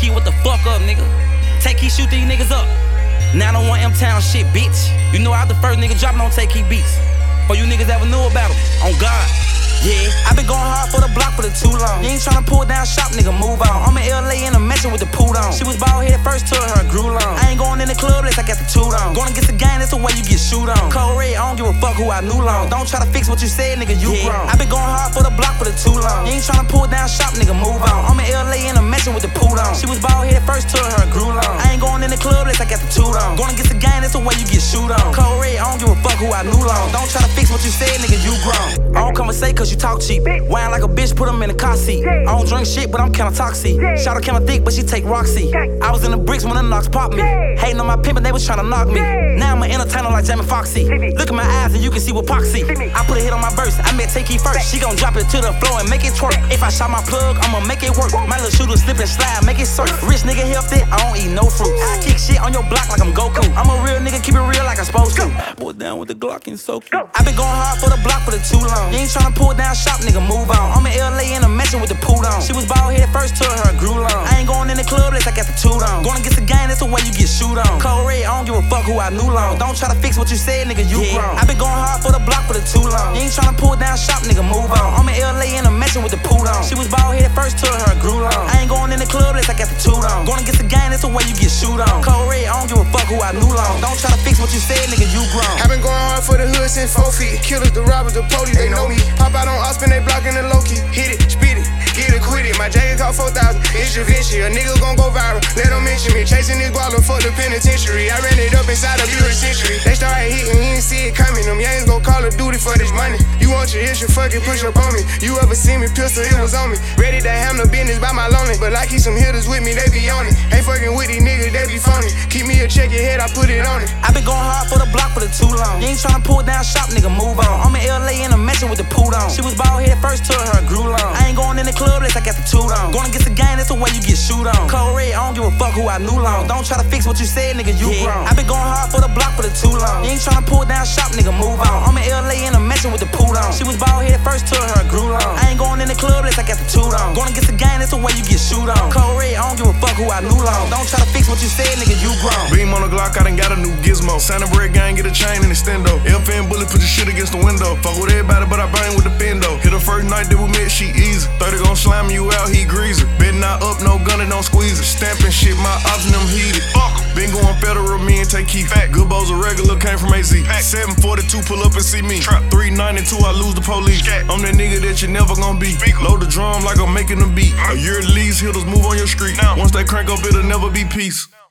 Key, what the fuck up, nigga? Take Key, shoot these niggas up. 901 M-Town shit, bitch. You know I the first nigga dropping on Take Key beats. For you niggas ever knew about them, on God. Yeah, I been going hard for the block for the too long. You ain't tryna pull down shop, nigga, move on. I'm in LA in a mansion with the pool on. She was bald headed first, till her grew long. I ain't going in the club unless I got the toot on. Going against the game, that's the way you get shoot on. Cold red, I don't give a fuck who I knew long. Don't try to fix what you said, nigga, you grown. I been going hard for the block for the too long. You ain't tryna pull down shop, nigga, move on. I'm in LA in a mansion with the pool on. She was bald headed first, till her grew long. I ain't going in the club unless I got the toot on. Going against the game, that's the way you get shoot on. Cold red, I don't give a fuck who I knew long. Don't try to fix what you said, nigga, you grown. I don't conversate cause you talk cheap. Whine like a bitch, put him in a car seat. I don't drink shit, but I'm kinda toxic. Shout out kinda thick, but she take Roxy. I was in the bricks when the knocks popped me. Hating on my pimp and they was tryna knock me. Now I'm an entertainer like Jamie Foxxy. Look at my eyes and you can see what Poxy. I put a hit on my verse, I met Take Key first. She gon' drop it to the floor and make it twerk. If I shot my plug, I'ma make it work. My little shooter slip and slide, make it surf. Rich nigga healthy, I don't eat no fruit. I kick shit on your block like I'm Goku. I'm a real nigga, keep it real like I'm supposed to. Boy down with the Glock and so cute. I been going hard for the block for the too long. You ain't tryna pull down shop, nigga, move on. I'm in LA in a mansion with the pool on. She was bald headed first, till her grew long. I ain't going in the club unless I got the toot on. Going against the game, that's the way you get shoot on. Cold red, I don't give a fuck who I knew long. Don't try to fix what you said, nigga, you grown. I been going hard for the block for the too long. You ain't tryna pull down shop, nigga, move on. I'm in LA in a mansion with the pool on. She was bald headed first, till her grew long. I ain't going in the club unless I got the toot on. Going against the game, that's the way you get shoot on. Cold red, I don't give a fuck who I knew long. Don't try to fix what you said, nigga, you grown. I been going hard for the hood since 4 feet. Killers, the robbers, the police, they know me. Pop out on Austin, they blocking the low key. Hit it, spit it, get it, quit it. My jacket cost 4,000, it's Da Vinci. A nigga gon' go viral, let them mention me. Chasing this guala for the penitentiary. I ran it up inside a Buick Century. They started hitting, you ain't see it coming. Them yangs gon' call of duty for this money. You want your issue, fucking push up on me. You ever see me pistol, it was on me. Ready to handle business by my lonely. But like he some hitters with me, they be on it. Ain't fucking with these niggas, they be phony. Keep me a check your head, I put it on it. I been going hard for the block for the too long. You ain't tryna pull down shop, nigga, move on. I'm in LA in a mansion with the pool on. She was bald headed first, till her grew long. I ain't going in the club unless I got the toot on. Going against the game, that's the way you get shoot on. Cold red, I don't give a fuck who I knew long. Don't try to fix what you said, nigga, you grown. I been going hard for the block for the too long. You ain't tryna pull down shop, nigga, move on. I'm in LA in a mansion with the pool on. She was bald headed first, till her grew long. I ain't going in the club unless I got the toot on. Going against the game, that's the way you get shoot on. Cold red, I don't give a fuck who I knew long. Don't try to fix what you said, nigga, you grown. Beam on the Glock, I done got a new gizmo. Santa Bread gang, get a chain and extendo. FN bullet, put your shit against the window. Fuck with everybody, but I bang with the fendo. Hit her first night that we met, she easy. 30 gon' slam you out, he greasy. Bet not up, no gun, and don't squeeze it. Stamping shit, my ops and them heated. Been going federal, me and Take Key. Good bows are regular, came from AZ. 742, pull up and see me. 392, I lose the police. I'm that nigga that you never gon' be. Load the drum like I'm making a beat. A year at least, hitters move on your street. Once they crank up, it'll never be peace.